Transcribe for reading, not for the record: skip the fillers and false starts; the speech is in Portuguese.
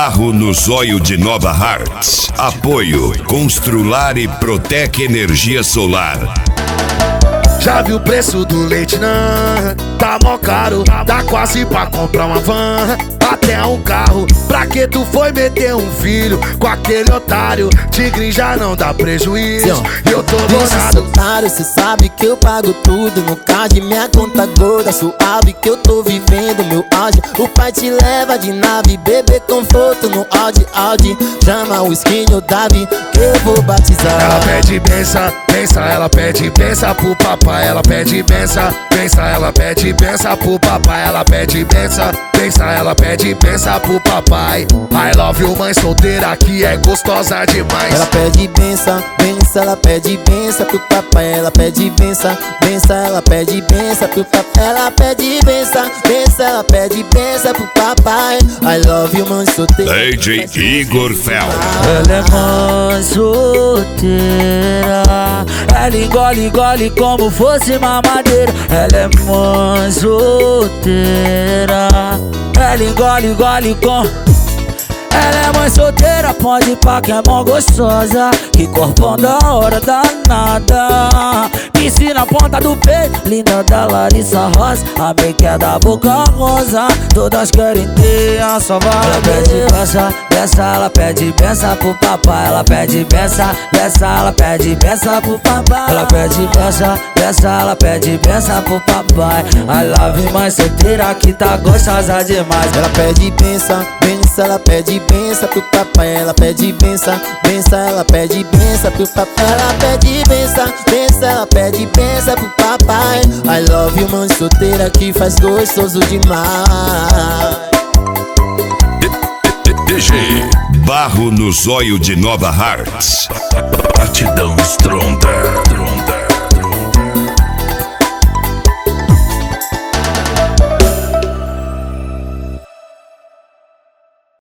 Barro no zóio de Nova Hartz. Apoio Constrular e Protec Energia Solar. Já viu o preço do leite, não? Tá mó caro, dá quase pra comprar uma van, até um carro. Pra que tu foi meter um filho com aquele otário? Tigre já não dá prejuízo, eu tô gozado. Otário, cê sabe que eu pago tudo no card, minha conta gorda, suave que eu tô vivendo meu auge. O pai te leva de nave, bebê conforto no Audi. Chama o skin ou Davi, que eu vou batizar. Ela pede benção, benção, ela pede benção pro papai. Ela pede benção, benção, ela pede benção pro papai. Ela pede benção, benção, ela pede benção pro papai. I love you, mãe solteira que é gostosa demais. Ela pede benção, benção, ela pede benção pro papai. Ela pede benção, benção, ela pede benção pro papai. Ela pede benção, benção, ela pede benção pro papai. I love you, mãe solteira. DJ Igor Fel. Ela é mãe solteira, ela engole como fosse mamadeira. Ela é mãe solteira, ela engole com. Ela é mãe solteira, pode ir pra que é mó gostosa, que corpão da hora danada. Piscina na ponta do peito, linda da Larissa Rosa. A make é da boca rosa, todas querem ter a sua vaga. Ela pede benção, benção, ela pede benção pro papai. Ela pede benção, benção, ela pede benção pro papai. Ela pede benção, benção, ela pede benção pro papai. I love you, mãe solteira que tá gostosa demais. Ela pede benção, benção, ela pede benção pro papai. Ela pede benção, benção, ela pede benção pro papai. Ela pede benção, benção, ela pede benção pro papai. I love you, mãe solteira que faz gostoso demais. DG Barro no zóio de Nova Hartz. Batidão estronda.